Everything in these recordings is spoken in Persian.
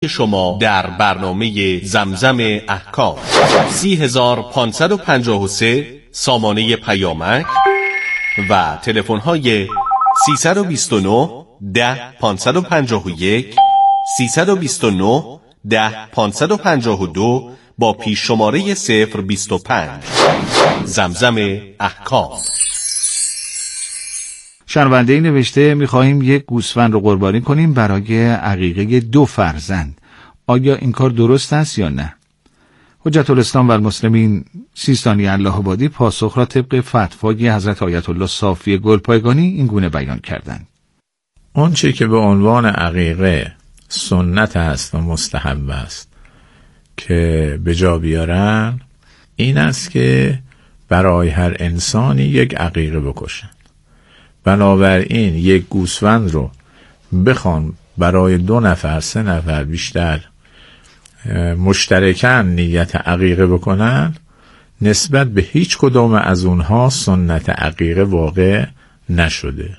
شما در برنامه زمزم احکام 30553 سامانه پیامک و تلفن‌های 329 10 551 329 10 552 با پیش شماره 025. زمزم احکام. شنونده نوشته می‌خواهیم یک گوسفند رو قربانی کنیم برای عقیقه 2 فرزند. آیا این کار درست است یا نه؟ حجت الاسلام و المسلمین سیستانی الله آبادی پاسخ را طبق فتوای حضرت آیت الله صافی گلپایگانی این گونه بیان کردند. اون چه که به عنوان عقیقه سنت است و مستحب است که به جا بیارن این است که برای هر انسانی یک عقیقه بکشن. بنابراین یک گوسفند رو بخوان برای 2 نفر 3 نفر بیشتر مشترکاً نیت عقیقه بکنن، نسبت به هیچ کدوم از اونها سنت عقیقه واقع نشده.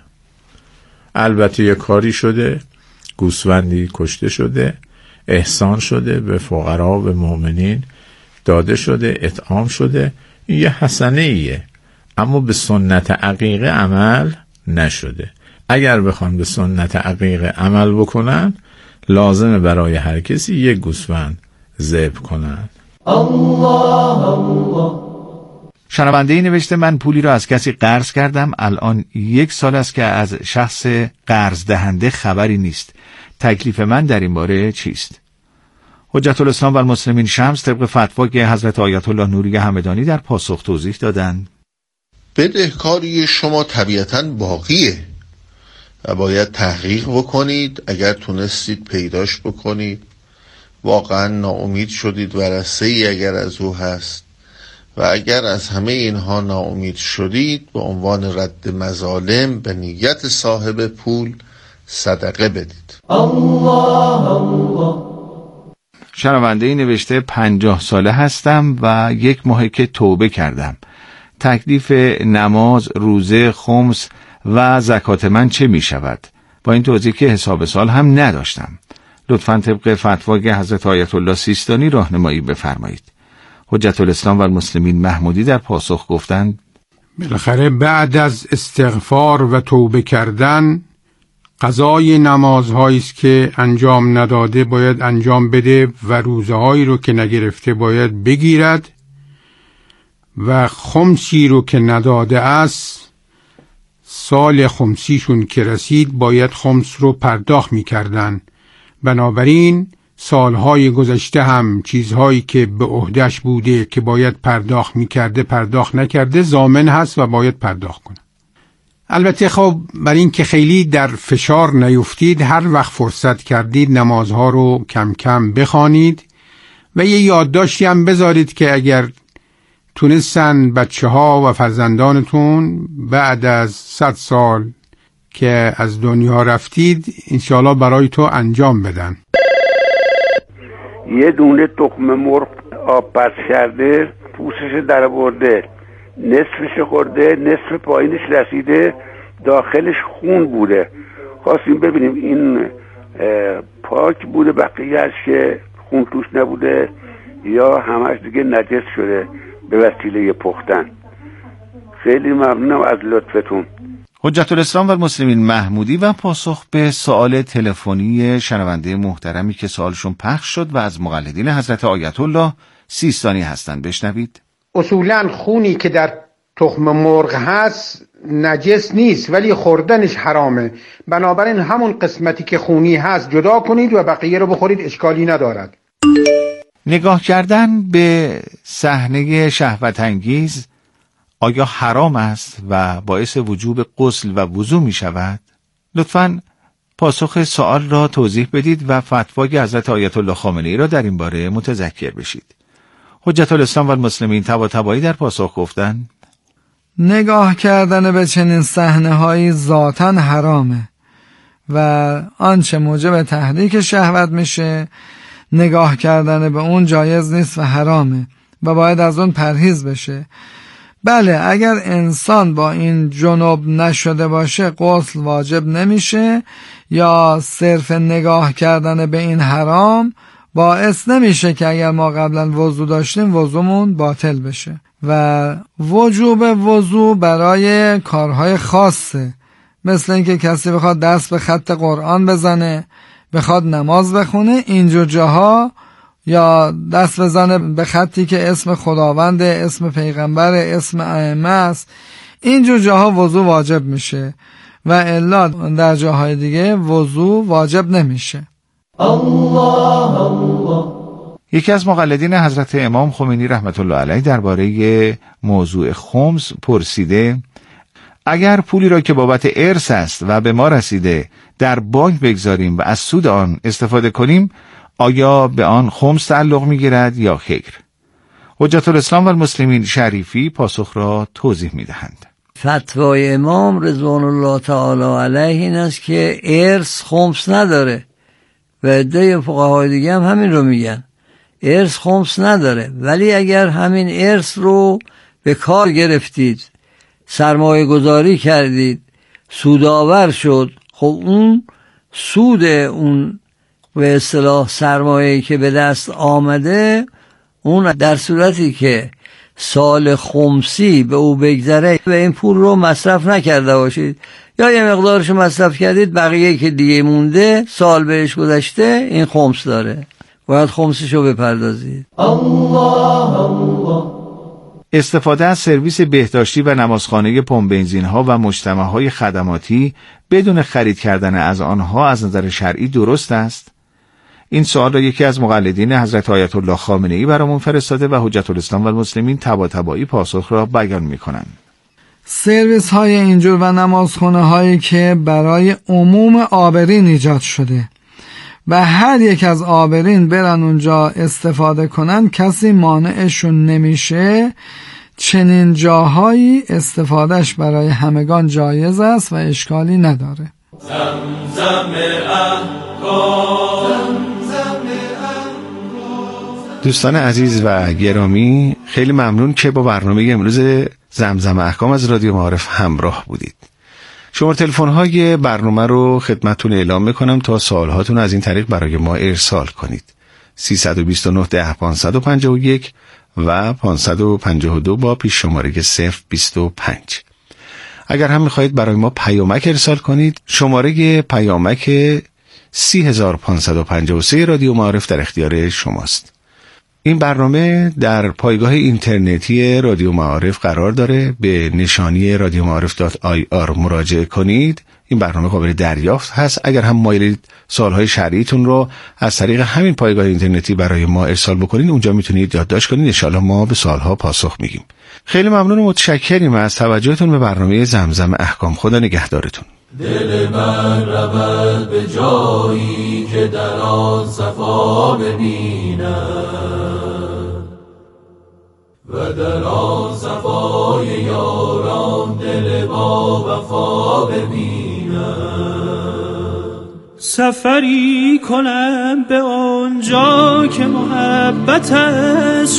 البته یک کاری شده، گوسفندی کشته شده، احسان شده، به فقرا و مؤمنین داده شده، اطعام شده، این یه حسنه ایه، اما به سنت عقیقه عمل نشده. اگر بخوان به سنت عقیقه عمل بکنن لازمه برای هر کسی یک گوسفند ذبح کنن. الله الله. شنونده نوشته من پولی را از کسی قرض کردم، الان 1 سال است که از شخص قرض دهنده خبری نیست. تکلیف من در این باره چیست؟ حجت الاسلام و المسلمین شمس طبق فتوای حضرت آیت الله نوری همدانی در پاسخ توضیح دادند. بدهکاری شما طبیعتاً باقیه و باید تحقیق بکنید. اگر تونستید پیداش بکنید، واقعا ناامید شدید ورثه‌ای اگر از او هست و اگر از همه اینها ناامید شدید، به عنوان رد مظالم به نیت صاحب پول صدقه بدید. الله الله. شنونده نوشته 50 ساله هستم و 1 ماه که توبه کردم. تکلیف نماز، روزه، خمس و زکات من چه می شود؟ با این توضیح که حساب سال هم نداشتم. لطفاً طبق فتوای حضرت آیت الله سیستانی راهنمایی بفرمایید. حجت الاسلام و المسلمین محمودی در پاسخ گفتند بالاخره بعد از استغفار و توبه کردن قضای نمازهایی است که انجام نداده باید انجام بده و روزهایی رو که نگرفته باید بگیرد و خمسی رو که نداده است سال خمسیشون که رسید باید خمس رو پرداخت می‌کردن. بنابراین سالهای گذشته هم چیزهایی که به عهده‌اش بوده که باید پرداخت می‌کرده پرداخت نکرده ضامن هست و باید پرداخت کنه. البته خب برای این که خیلی در فشار نیفتید، هر وقت فرصت کردید نمازها رو کم کم بخوانید و یه یادداشتی هم بذارید که اگر تونستن بچه‌ها و فرزندانتون بعد از 100 سال که از دنیا رفتید انشاءالله برای تو انجام بدن. یه دونه تخم مرغ آب پس کرده، پوستش در برده، نصفش خورده، نصف پایینش رسیده، داخلش خون بوده. خواستیم ببینیم این پاک بوده بقیه‌اش که خون توش نبوده یا همش دیگه نجس شده به وسیله پختن. خیلی ممنونم از لطفتون. حجت الاسلام و المسلمین محمودی و پاسخ به سوال تلفنی شنونده محترمی که سوالشون پخش شد و از مقلدین حضرت آیت الله سیستانی هستند. بشنوید. اصولاً خونی که در تخم مرغ هست نجس نیست ولی خوردنش حرامه، بنابراین همون قسمتی که خونی هست جدا کنید و بقیه رو بخورید، اشکالی ندارد. نگاه کردن به صحنه شهوت انگیز آیا حرام است و باعث وجوب غسل و وضو می شود؟ لطفاً پاسخ سوال را توضیح بدید و فتوای حضرت آیت الله خامنه‌ای را در این باره متذکر بشید. حجت الاسلام و المسلمین طباطبایی در پاسخ گفتند نگاه کردن به چنین صحنه‌هایی ذاتاً حرامه و آنچه موجب تحریک شهوت میشه نگاه کردن به اون جایز نیست و حرامه و باید از اون پرهیز بشه. بله، اگر انسان با این جنب نشده باشه غسل واجب نمیشه یا صرف نگاه کردن به این حرام باعث نمیشه که اگر ما قبلا وضو داشتیم وضومون باطل بشه. و وجوب وضو برای کارهای خاصه، مثل اینکه کسی بخواد دست به خط قرآن بزنه، بخواد نماز بخونه، اینجور جاها، یا دست بزنه به خطی که اسم خداوند، اسم پیغمبر، اسم ائمه است، اینجور جاها وضو واجب میشه و الا در جاهای دیگه وضو واجب نمیشه. الله الله. یکی از مقلدین حضرت امام خمینی رحمت الله علیه درباره موضوع خمس پرسیده: اگر پولی را که بابت ارث است و به ما رسیده در بانک بگذاریم و از سود آن استفاده کنیم، آیا به آن خمس تعلق می‌گیرد یا خیر؟ حجت الاسلام و المسلمین شریفی پاسخ را توضیح می‌دهند. فتوای امام رضوان الله تعالی علیه این است که ارث خمس نداره و عده فقهای دیگه هم همین رو میگن، ارث خمس نداره. ولی اگر همین ارث رو به کار گرفتید، سرمایه گذاری کردید، سودآور شد، خب اون سود اون به اصطلاح سرمایه‌ای که به دست آمده، اون در صورتی که سال خمسی به او بگذره و این پول رو مصرف نکرده باشید یا یه مقدارش مصرف کردید، بقیه که دیگه مونده سال بهش گذشته، این خمس داره، باید خمسش رو بپردازید. الله الله. استفاده از سرویس بهداشتی و نمازخانه پمپ بنزین ها و مجتمع‌های خدماتی بدون خرید کردن از آنها از نظر شرعی درست است؟ این سوال را یکی از مقلدین حضرت آیت الله خامنه‌ای برامون فرستاده و حجت الاسلام و المسلمین طباطبایی پاسخ را بیان می‌کنند. سرویس های اینجور و نمازخانه هایی که برای عموم عابرین ایجاد شده و هر یک از عابرین برن اونجا استفاده کنن، کسی مانعشون نمیشه. چنین جاهایی استفادهش برای همگان جایز است و اشکالی نداره. زمزم دوستان عزیز و گرامی، خیلی ممنون که با برنامه امروز زمزم احکام از رادیو معارف همراه بودید. شماره تلفن‌های برنامه رو خدمتتون اعلام میکنم تا سوالهاتون از این طریق برای ما ارسال کنید. 329 10 551 و 552 با پیش شماره 025. اگر هم میخواهید برای ما پیامک ارسال کنید، شماره پیامک 30553 رادیو معارف در اختیار شماست. این برنامه در پایگاه اینترنتی رادیو معارف قرار داره. به نشانی radioma'arif.ir مراجعه کنید. این برنامه قابل دریافت هست. اگر هم مایلید سوالهای شرعیتون رو از طریق همین پایگاه اینترنتی برای ما ارسال بکنید، اونجا میتونید یادداشت کنید. ان شاءالله ما به سوالها پاسخ میگیم. خیلی ممنون و متشکریم از توجهتون به برنامه زمزم احکام. خدا نگهدارتون. دل من رود به جایی که در آن صفا ببینم و در آن صفای یاران دل با وفا ببینم. سفری کنم به آنجا که محبت از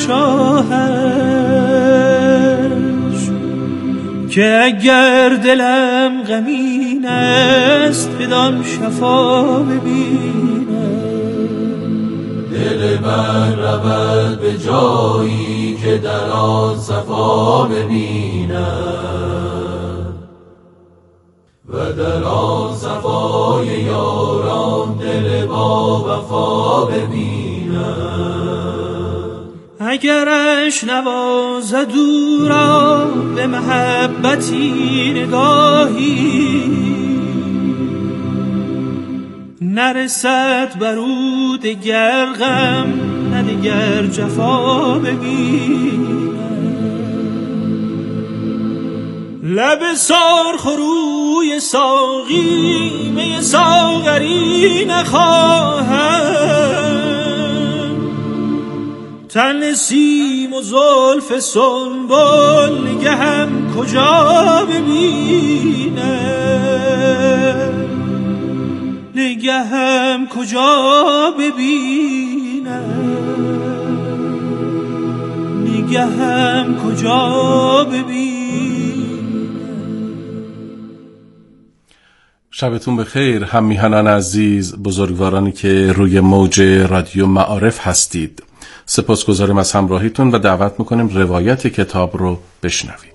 شاهش، که اگر دلم غمین است بدان شفا ببینم. دل من رود به جایی که در آن صفا ببینم و در آن صفای یاران دل با وفا ببینم. اگرش نوازد او را به محبتی نگاهی، نرسد بر او دگر غم نه دگر جفا ببینم. لب سرخروی ساقی می ساغری نخواهم، تن سیم و زلف سنبل نگهم کجا ببینم، نگهم کجا ببینم، نگهم کجا ببینم. شبتون بخیر هم میهنان عزیز، بزرگوارانی که روی موج رادیو معارف هستید. سپاسگزاریم از همراهیتون و دعوت میکنیم روایت کتاب رو بشنوید.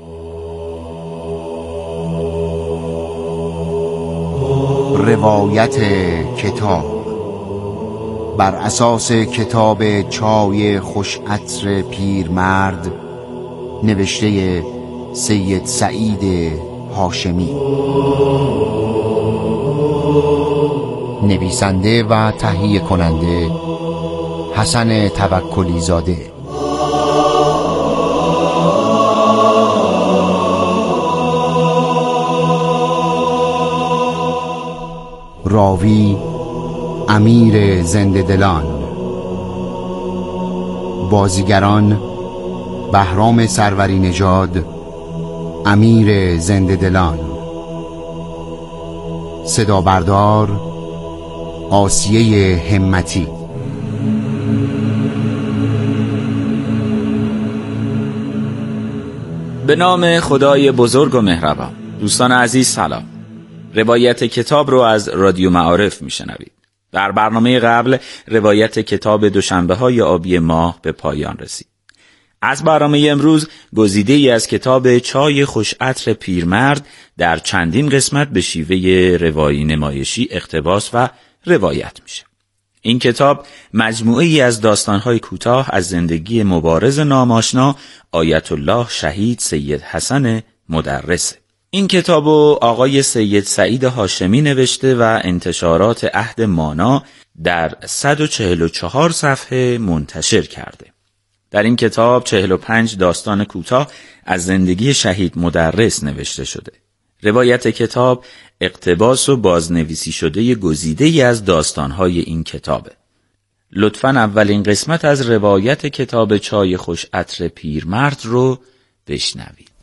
روایت کتاب بر اساس کتاب چای خوش عطر پیرمرد نوشته سید سعید هاشمی، نویسنده و تهیه کننده حسن توکلی زاده. راوی امیر زنده دلان. بازیگران بهرام سروری نژاد، امیر زنده دلان. صدا بردار آسیه همتی. به نام خدای بزرگ و مهربان. دوستان عزیز سلام. روایت کتاب رو از رادیو معارف میشنوید. در برنامه قبل روایت کتاب دوشنبه‌های آبی ماه به پایان رسید. از برنامه امروز گزیده‌ای از کتاب چای خوش عطر پیرمرد در چندین قسمت به شیوه روایی نمایشی اقتباس و روایت میشه. این کتاب مجموعه‌ای از داستان‌های کوتاه از زندگی مبارز ناماشنا آیت الله شهید سید حسن مدرسه. این کتابو آقای سید سعید هاشمی نوشته و انتشارات عهد مانا در 144 صفحه منتشر کرده. در این کتاب 45 داستان کوتاه از زندگی شهید مدرس نوشته شده. روایت کتاب اقتباس و بازنویسی شده گزیده‌ای از داستان‌های این کتابه. لطفاً اولین قسمت از روایت کتاب چای خوش عطر پیرمرد رو بشنوید.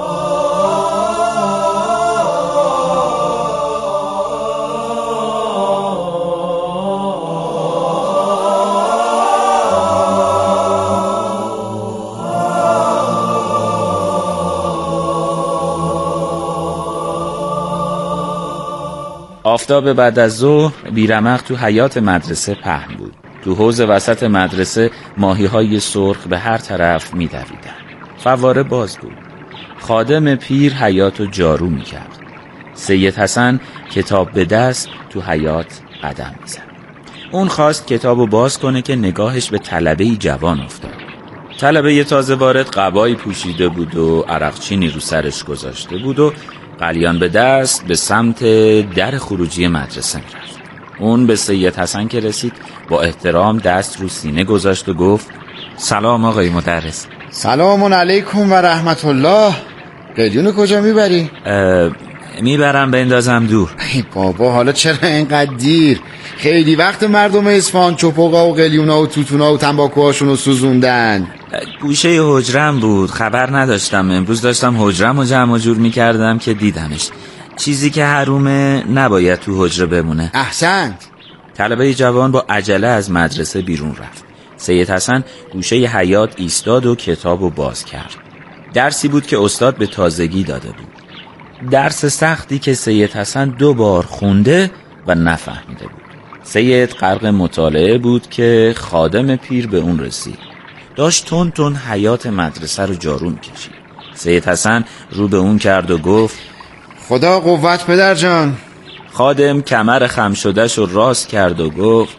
آفتاب بعد از ظهر بیرمق تو حیاط مدرسه پهن بود. تو حوض وسط مدرسه ماهی‌های سرخ به هر طرف می‌دویدن. فواره باز بود. خادم پیر حیاطو جارو می‌کرد. سید حسن کتاب به دست تو حیاط قدم می‌زد. اون خواست کتابو باز کنه که نگاهش به طلبه‌ای جوان افتاد. طلبه تازه وارد قبایی پوشیده بود و عرقچینی رو سرش گذاشته بود و قلیان به دست به سمت در خروجی مدرسه میرفت. اون به سید حسن که رسید با احترام دست رو سینه گذاشت و گفت سلام آقای مدرس. سلام علیکم و رحمت الله. قلیون کجا میبری؟ میبرم بندازم دور. ای بابا حالا چرا اینقدر دیر؟ خیلی وقت مردم اصفهان چپقا و قلیونا و توتونا و تنباکوهاشون رو سوزوندن. گوشه حجرم بود، خبر نداشتم. امروز داشتم حجرم رو جمع جور میکردم که دیدمش. چیزی که حرومه نباید تو حجره بمونه. احسنت. طلبه جوان با عجله از مدرسه بیرون رفت. سید حسن گوشه حیاط ایستاد و کتابو باز کرد. درسی بود که استاد به تازگی داده بود. درس سختی که سید حسن 2 بار خونده و نفهمیده بود. سید غرق مطالعه بود که خادم پیر به اون رسید. داشت تون تون حیاط مدرسه رو جارو می‌کشید. سید حسن رو به اون کرد و گفت خدا قوت پدر جان. خادم کمر خم شدهش رو راست کرد و گفت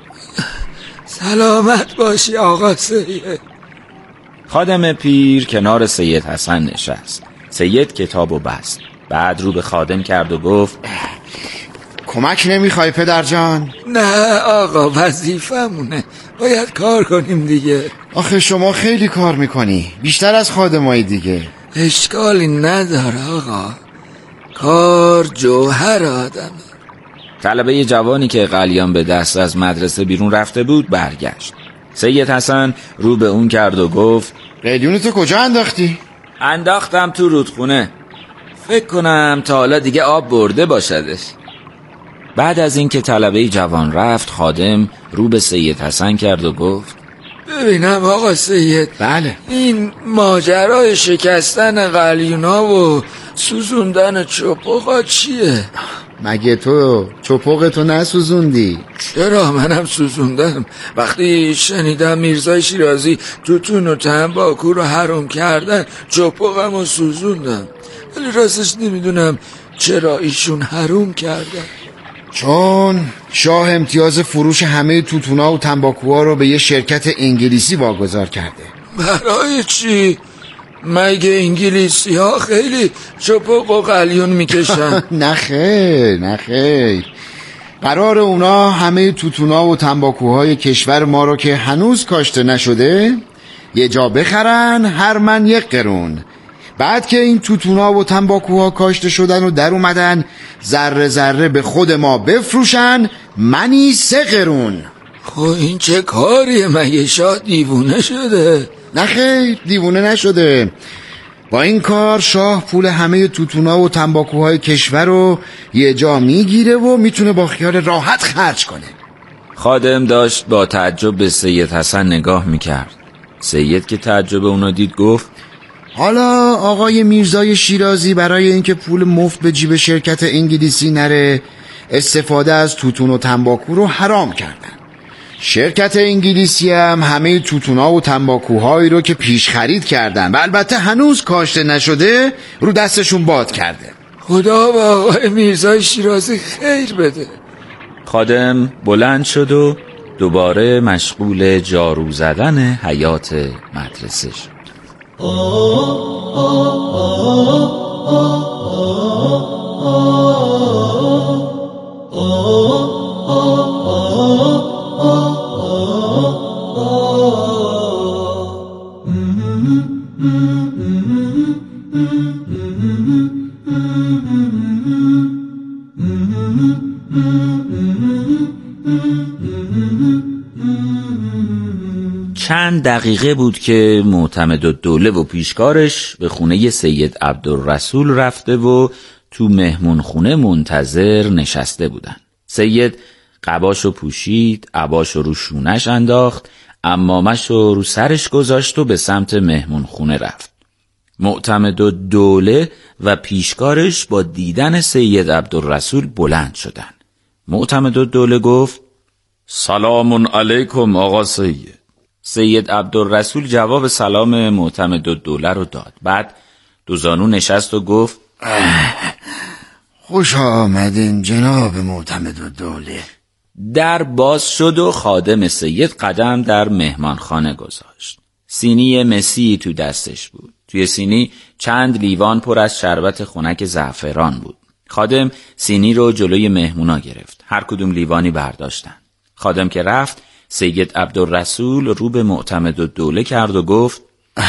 سلامت باشی آقا سید. خادم پیر کنار سید حسن نشست. سید کتابو بست. بعد رو به خادم کرد و گفت کمک نمیخوای پدر جان؟ نه آقا وظیفمونه، باید کار کنیم دیگه. آخه شما خیلی کار میکنی، بیشتر از خادمای دیگه. اشکالی نداره آقا، کار جوهر آدمه. طلبه جوانی که قلیان به دست از مدرسه بیرون رفته بود برگشت. سید حسن رو به اون کرد و گفت قلیونتو کجا انداختی؟ انداختم تو رودخونه. فکر کنم تا حالا دیگه آب برده باشدش. بعد از این که طلبه جوان رفت، خادم رو به سید حسن کرد و گفت ببینم آقا سید. بله. این ماجرای شکستن قلیونا و سوزوندن چپقا چیه؟ مگه تو چپقتو نسوزوندی؟ چرا منم سوزوندم. وقتی شنیدم میرزای شیرازی توتون و تنباکو رو حرام کردن چپقمو سوزوندم، ولی راستش نمیدونم چرا ایشون حرام کردن. چون شاه امتیاز فروش همه توتونا و تنباکوها رو به یه شرکت انگلیسی واگذار کرده. برای چی؟ مگه انگلیسی ها خیلی چپق و قلیون میکشن؟ نه خیر قرار اونا همه توتونا و تنباکوهای کشور ما رو که هنوز کاشته نشده یه جا بخرن، هر من 1 قرون. بعد که این توتونا و تنباکوها کاشته شدن و در اومدن، ذره ذره به خود ما بفروشن، منی 3 قرون. خب این چه کاریه؟ مگه شاه دیوونه شده؟ نه خیر، دیوونه نشده. با این کار شاه پول همه توتونا و تنباکوهای کشور رو یه جا میگیره و میتونه با خیال راحت خرج کنه. خادم داشت با تعجب به سید حسن نگاه میکرد. سید که تعجب اونو دید گفت: حالا آقای میرزای شیرازی برای اینکه پول مفت به جیب شرکت انگلیسی نره، استفاده از توتون و تنباکو رو حرام کردن. شرکت انگلیسی هم همه توتونا و تنباکوهایی رو که پیش خرید کردن و البته هنوز کاشته نشده رو دستشون باد کرده. خدا به آقای میرزای شیرازی خیر بده. خادم بلند شد و دوباره مشغول جارو زدن حیاط مدرسه شد. چند دقیقه بود که معتمدالدوله و پیشکارش به خونه سید عبدالرسول رفته و تو مهمون خونه منتظر نشسته بودن. سید قباشو پوشید، عباشو رو شونش انداخت، عمامشو رو سرش گذاشت و به سمت مهمون خونه رفت. معتمدالدوله و پیشکارش با دیدن سید عبدالرسول بلند شدن. معتمدالدوله گفت: سلام علیکم آقا سید. سید عبدالرسول جواب سلام معتمدالدوله رو داد. بعد دو زانو نشست و گفت: خوش آمدین جناب معتمدالدوله. در باز شد و خادم سید قدم در مهمانخانه گذاشت. سینی مسی تو دستش بود. توی سینی چند لیوان پر از شربت خنک زعفران بود. خادم سینی رو جلوی مهمونا گرفت. هر کدوم لیوانی برداشتن. خادم که رفت، سید عبدالرسول رو به معتمدالدوله کرد و گفت: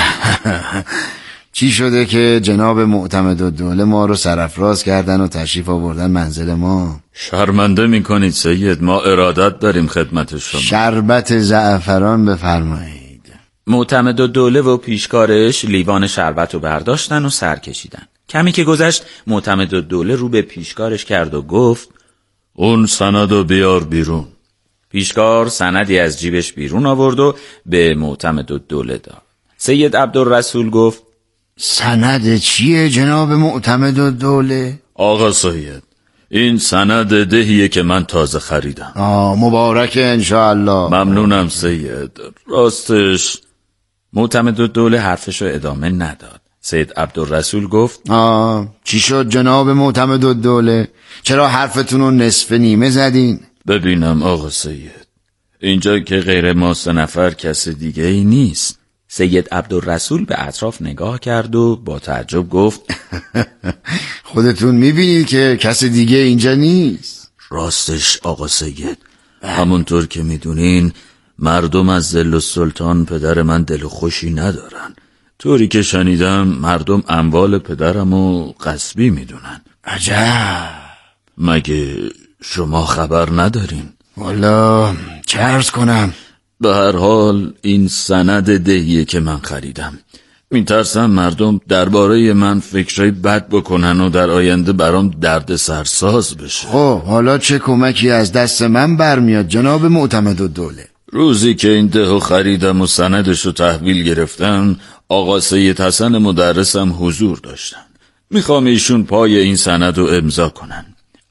چی شده که جناب معتمدالدوله ما رو سرافراز کردن و تشریف آوردن منزل ما؟ شرمنده میکنید سید، ما ارادت داریم خدمت شما. شربت زعفران بفرمایید. معتمدالدوله و پیشکارش لیوان شربت رو برداشتن و سر کشیدن. کمی که گذشت، معتمدالدوله رو به پیشکارش کرد و گفت: اون سندو بیار بیرون. پیشکار سندی از جیبش بیرون آورد و به معتمدالدوله داد. سید عبدالرسول گفت: سند چیه جناب معتمدالدوله؟ آقا سید، این سند دهیه که من تازه خریدم. مبارکه انشاءالله. ممنونم سید. راستش معتمدالدوله حرفشو ادامه نداد. سید عبدالرسول گفت: چی شد جناب معتمدالدوله؟ چرا حرفتون رو نصف نیمه زدین؟ ببینم آقا سید، اینجا که غیر ما 3 نفر کس دیگه ای نیست. سید عبدالرسول به اطراف نگاه کرد و با تعجب گفت: خودتون میبینید که کس دیگه اینجا نیست. راستش آقا سید، همونطور که میدونین مردم از ذل السلطان پدر من دل خوشی ندارن. طوری که شنیدم مردم اموال پدرمو غصبی میدونن. عجب. مگه شما خبر ندارین؟ والا چه عرض کنم؟ به هر حال این سند دهیه که من خریدم. میترسم مردم درباره من فکرای بد بکنن و در آینده برام درد سرساز بشه. حالا چه کمکی از دست من برمیاد جناب معتمدالدوله؟ روزی که این دهو خریدم و سندشو تحویل گرفتم، آقا سید حسن مدرسم حضور داشتن. میخوام ایشون پای این سند رو امضا کنن.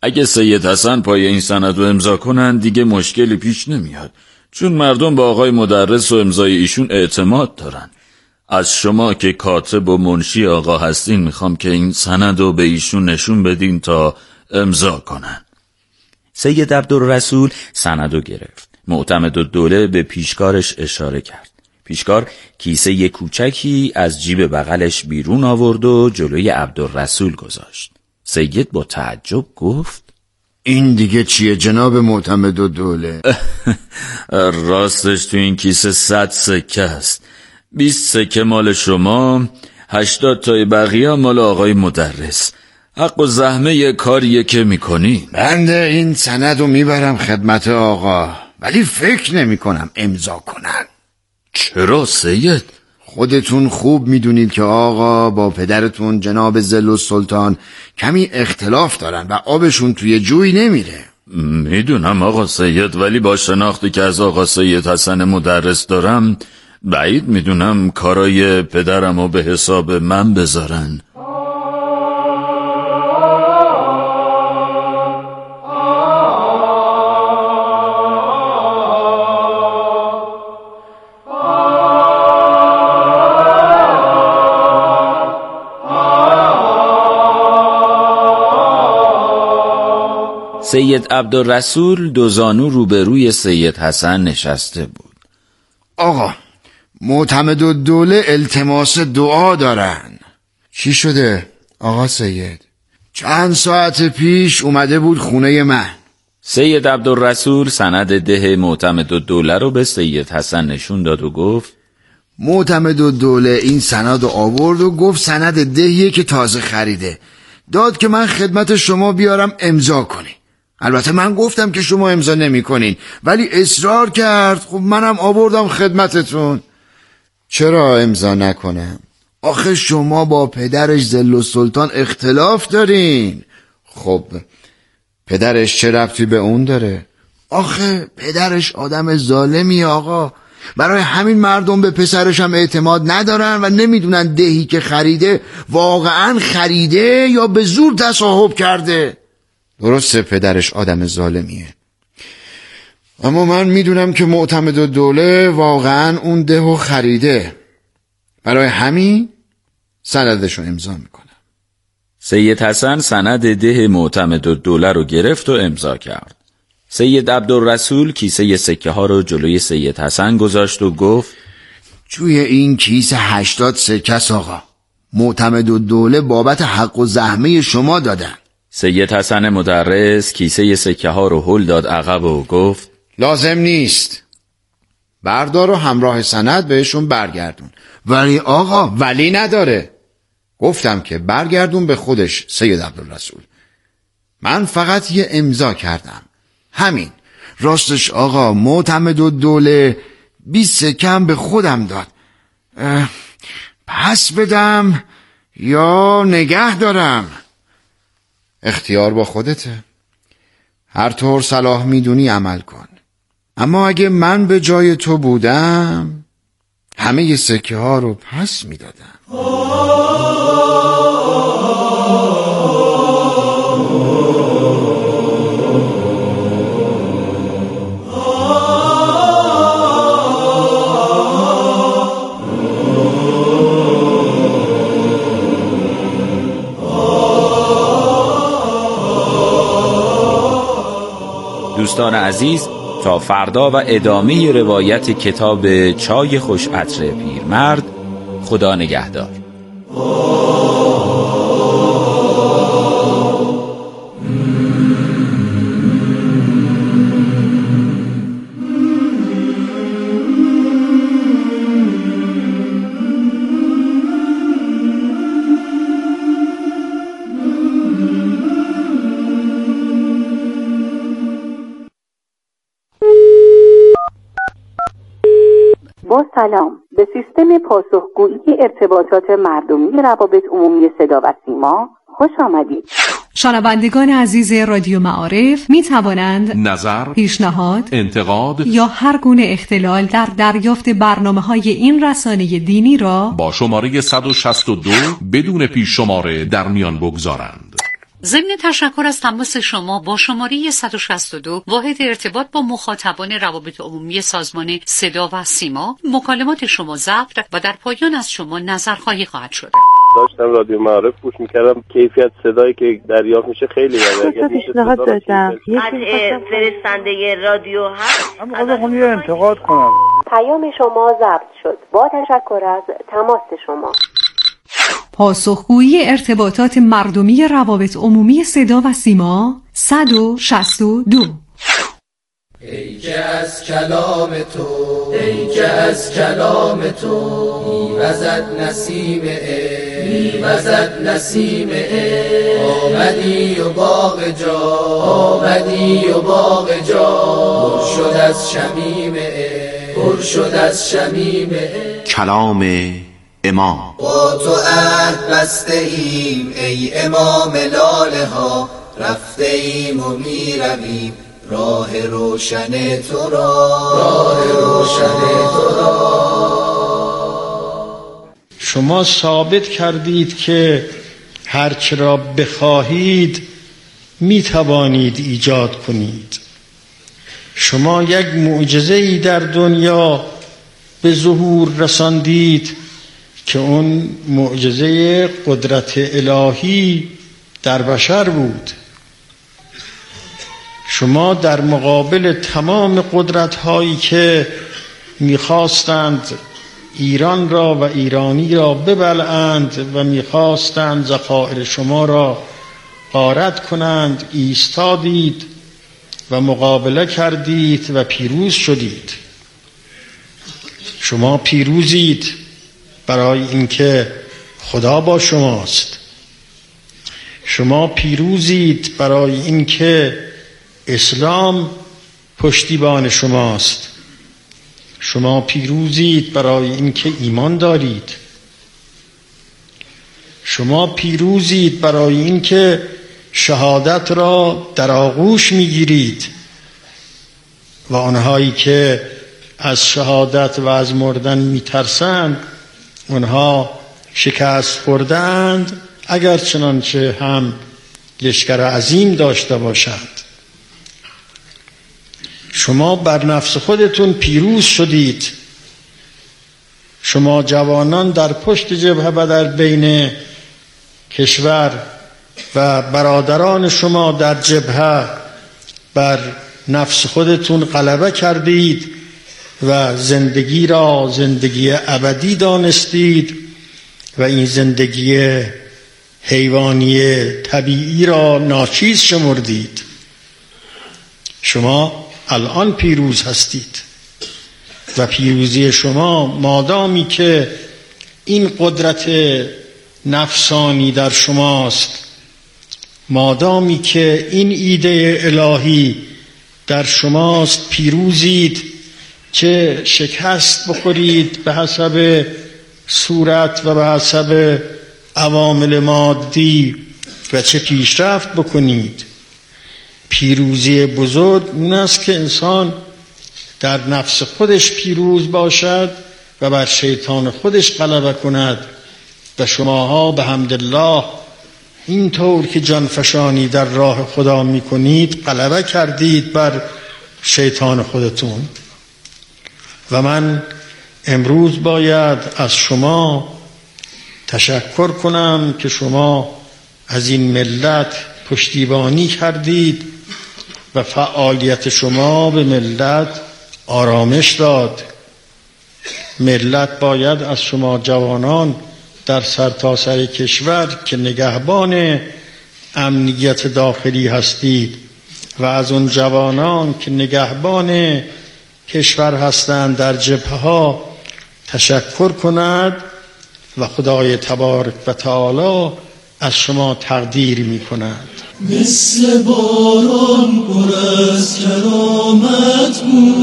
اگه سید حسن پای این سند رو امضا کنن دیگه مشکلی پیش نمیاد، چون مردم با آقای مدرس و امضای ایشون اعتماد دارن. از شما که کاتب و منشی آقا هستین میخوام که این سند رو به ایشون نشون بدین تا امضا کنن. سید عبدالرسول سند رو گرفت. معتمدالدوله به پیشکارش اشاره کرد. پیشکار کیسه کوچکی از جیب بغلش بیرون آورد و جلوی عبدالرسول گذاشت. سید با تعجب گفت: این دیگه چیه جناب معتمدالدوله؟ راستش تو این کیسه 100 سکه است. 20 سکه مال شما، 80 تای بقیه مال آقای مدرس. حق و زحمه کاریه که میکنی. بنده این سند رو میبرم خدمت آقا، ولی فکر نمی کنم امضا کنن. چرا سید؟ خودتون خوب میدونید که آقا با پدرتون جناب ظلالسلطان کمی اختلاف دارن و آبشون توی جوی نمیره. میدونم آقا سید، ولی با شناختی که از آقا سید حسن مدرس دارم بعید میدونم کارای پدرمو به حساب من بذارن. سید عبدالرسول دو زانو روبروی سید حسن نشسته بود. آقا معتمدالدوله التماس دعا دارن. چی شده آقا سید؟ چند ساعت پیش اومده بود خونه من. سید عبدالرسول سند ده معتمدالدوله رو به سید حسن نشون داد و گفت: معتمدالدوله این سند رو آورد و گفت سند دهیه که تازه خریده. داد که من خدمت شما بیارم امضا کنی. البته من گفتم که شما امضا نمی کنین، ولی اصرار کرد. خب منم آوردم خدمتتون. چرا امضا نکنم؟ آخه شما با پدرش ظلالسلطان اختلاف دارین. خب پدرش چه ربطی به اون داره؟ آخه پدرش آدم ظالمی آقا. برای همین مردم به پسرش هم اعتماد ندارن و نمیدونن دهی که خریده واقعا خریده یا به زور تصاحب کرده. درسته پدرش آدم ظالمیه، اما من میدونم که معتمدالدوله واقعا اون دهو خریده. برای همین سندشو امضا میکنم. سید حسن سند ده معتمدالدوله رو گرفت و امضا کرد. سید عبدالرسول کیسه سکه ها رو جلوی سید حسن گذاشت و گفت: توی این کیسه 80 سکه است آقا. معتمدالدوله بابت حق و زحمه شما دادن. سید حسن مدرس کیسه سکه ها رو هل داد عقب و گفت: لازم نیست، بردار و همراه سند بهشون برگردون. ولی آقا ولی نداره. گفتم که برگردون به خودش سید عبدالرسول. من فقط یه امضا کردم، همین. راستش آقا معتمدالدوله 20 سکه به خودم داد. پس بدم یا نگه دارم؟ اختیار با خودته. هر طور صلاح میدونی عمل کن. اما اگه من به جای تو بودم همه سکه ها رو پس میدادم. دوستان عزیز، تا فردا و ادامه روایت کتاب چای خوش عطر پیرمرد. خدا نگهدار. با سلام، به سیستم پاسخگویی ارتباطات مردمی روابط عمومی صدا و سیما خوش آمدید. شنوندگان عزیز رادیو معارف می توانند نظر، پیشنهاد، انتقاد یا هر گونه اختلال در دریافت برنامه‌های این رسانه دینی را با شماره 162 بدون پیش شماره در میان بگذارند. ضمن تشکر از تماس شما با شماره 162 واحد ارتباط با مخاطبان روابط عمومی سازمان صدا و سیما، مکالمات شما ضبط و در پایان از شما نظرخواهی خواهد شد. داشتم رادیو معارف گوش میکردم، کیفیت صدایی که دریافت میشه خیلی بالا. پیشنهاد دادم فرستنده رادیو هست. من یه انتقاد کنم. پیام شما ضبط شد. با تشکر از تماس شما. پاسخگویی ارتباطات مردمی روابط عمومی صدا و سیما 162. ای که از کلام تو، ای که از کلام تو میوزد نسیم میوزد نسیم آمدی و باغ جا، آمدی و باغ جا پر شد از شمیم پر شد از شمیم کلام امام. با تو عهد بسته ایم ای امام لاله ها، رفته ایم و میرویم راه روشن تو را، راه روشن تو را. شما ثابت کردید که هرچه را بخواهید می توانید ایجاد کنید. شما یک معجزه‌ای در دنیا به ظهور رساندید که اون معجزه قدرت الهی در بشر بود. شما در مقابل تمام قدرت‌هایی که می‌خواستند ایران را و ایرانی را ببلعند و می‌خواستند ذخایر شما را غارت کنند ایستادید و مقابله کردید و پیروز شدید. شما پیروزید برای اینکه خدا با شماست. شما پیروزید برای اینکه اسلام پشتیبان شماست. شما پیروزید برای اینکه ایمان دارید. شما پیروزید برای اینکه شهادت را در آغوش میگیرید و آنهایی که از شهادت و از مردن میترسند اونها شکست خوردند، اگر چنانچه هم لشکر عظیم داشته باشند. شما بر نفس خودتون پیروز شدید. شما جوانان در پشت جبهه و در بین کشور و برادران شما در جبهه بر نفس خودتون غلبه کردید و زندگی را زندگی ابدی دانستید و این زندگی حیوانی طبیعی را ناچیز شمردید. شما الان پیروز هستید و پیروزی شما مادامی که این قدرت نفسانی در شماست، مادامی که این ایده الهی در شماست، پیروزید. چه شکست بخورید به حسب صورت و به حسب عوامل مادی و چه پیشرفت بکنید. پیروزی بزرگ اون است که انسان در نفس خودش پیروز باشد و بر شیطان خودش غلبه کند. و شماها به حمدالله اینطور که جانفشانی در راه خدا میکنید غلبه کردید بر شیطان خودتون. و من امروز باید از شما تشکر کنم که شما از این ملت پشتیبانی کردید و فعالیت شما به ملت آرامش داد. ملت باید از شما جوانان در سرتاسر کشور که نگهبان امنیت داخلی هستید و از اون جوانان که نگهبان کشور هستند در جبهه ها تشکر کند و خدای تبارک و تعالی از شما تقدیر می کند. مثل باران پر از کرامت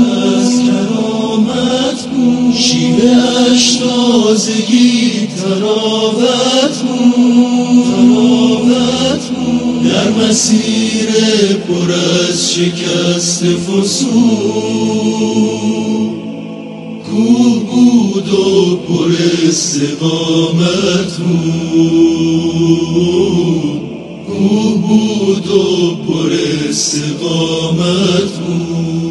بود، شیوه اش تازگی تراوت بود، در مسیر پر از شکست فسون، کوه بود و پر استقامت بود، او بود و پر استقامت بود.